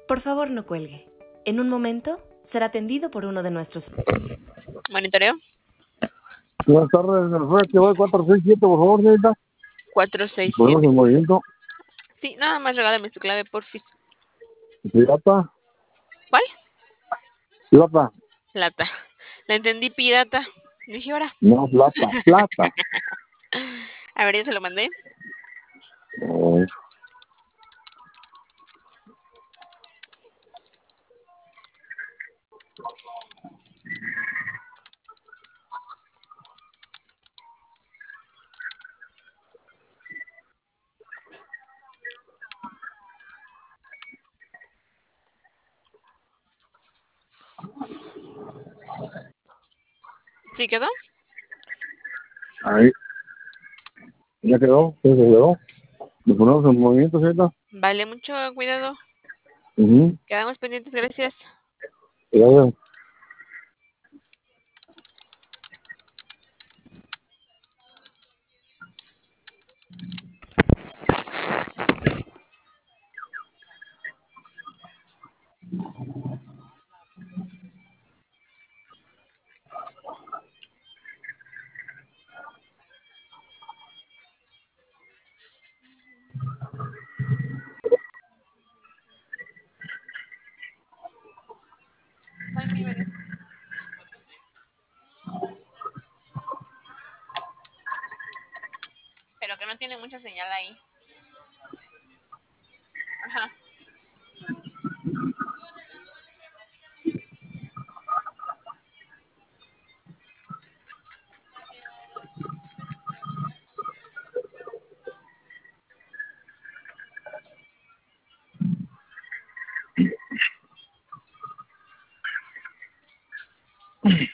Por favor, no cuelgue. En un momento será atendido por uno de nuestros... Monitoreo. Buenas tardes, el juez que voy 467, por favor, señorita. 467. Ponemos el movimiento. Sí, nada más regálame tu clave, porfis. Pirata. ¿Cuál? Plata. Plata. La entendí, pirata. Dije, ahora. No, plata, plata. A ver, ya se lo mandé. ¿Sí quedó? Ahí. ¿Ya quedó? ¿Sí se quedó? ¿Le ponemos en movimiento, señorita? Vale, mucho cuidado. Quedamos pendientes, gracias. Gracias. Pero que no tiene mucha señal ahí. Ajá.